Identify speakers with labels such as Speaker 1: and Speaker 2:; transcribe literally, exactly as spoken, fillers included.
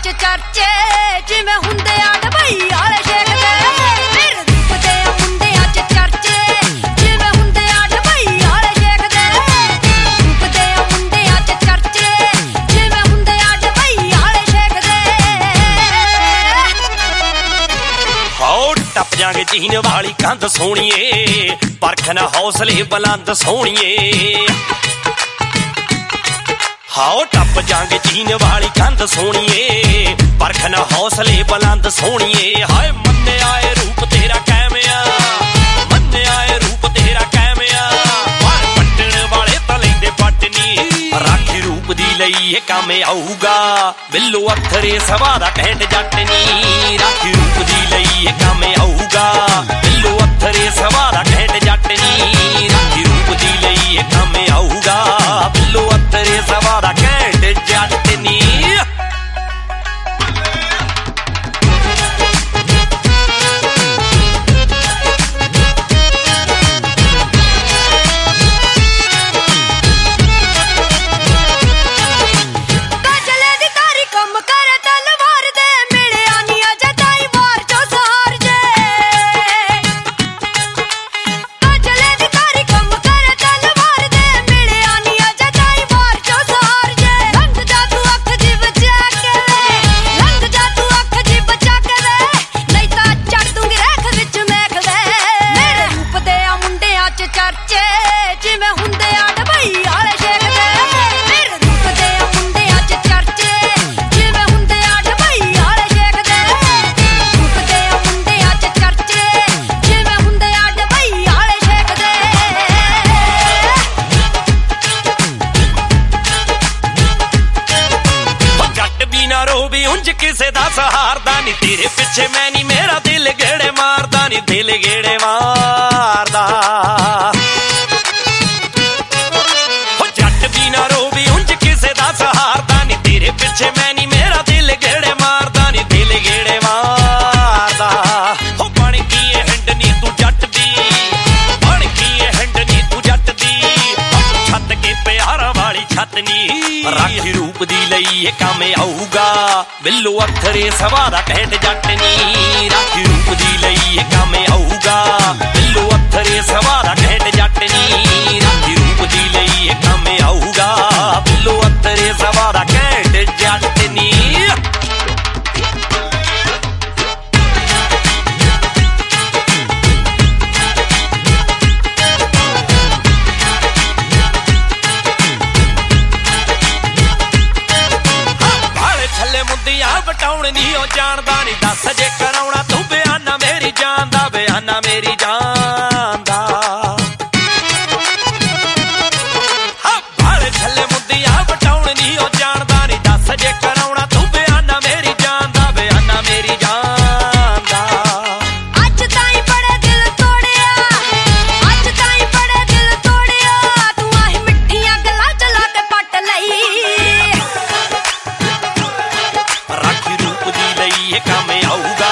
Speaker 1: च चर्चे जिवें हुंदे आ डबई वाले शेख दे मेरे रूप दे मुंडियां च चर्चे जिवें हुंदे आ डबई वाले शेख दे रूप दे मुंडियां च चर्चे जिवें हुंदे आ डबई वाले शेख दे
Speaker 2: हाओ टप जांगे चीन वाली कंध सोहणीए परख ना हौसले बुलंद सोहणीए हाओ टप जांगे चीन वाली कंध सोहणीए परख ना हौसले बुलंद सोहणीए हाय मन्ने आए रूप तेरा कैमिया मन्ने आए रूप तेरा कैमिया पर पट्टण वाले तां लैंदे पटनी राखी रूप दी लई ए काम आऊगा बिल्लो अथरे सवा दा कहट जट नी राखी रूप दी लई ए काम आऊगा बिल्लो अथरे सवा दा कहट जट नी राखी रूप दी लई ए काम आऊगा बिल्लो अथरे सवा दा कहट जट नी किसे दा सहारदा नी तेरे पिछे मैं नी मेरा दिल गेड़े मारदा नी दिल गेड़े मारदा हो जट भी ना रोवी उंज किसे दा सहारदा नी तेरे पिछे मैं नी मेरा दिल गेड़े मारदा नी दिल गेड़े मारदा हो बन की हिंडनी तू जट दी बन की हिंडनी तू जट दी छत के प्यारा वाली छत नी राखी रूप दी लई ए काम आऊगा बिल्लो अथरे सवा दा कहट जट नी राखी रूप दी लई ए काम आऊगा बिल्लो अथरे सवा दा कहट जट नी राखी रूप दी लई ए काम आऊगा बिल्लो अथरे सवा दा कहट जट नी बटाउण नी ओ जानदा नी दस जे कराउणा तू बयाना मेरी जान दा बयाना मेरी जान दा हां भाले थल्ले मुंदियां बटाउण नी ओ जानदा नी दस जे कराउणा तू बयाना मेरी जान दा बयाना मेरी जान दा
Speaker 1: अज ताई बड़े दिल तोड़िया अज ताई बड़े दिल तोड़िया तू आही मिठियां गल्लां चला के पट लई
Speaker 2: राखी रूप दी लई ए काम आऊगा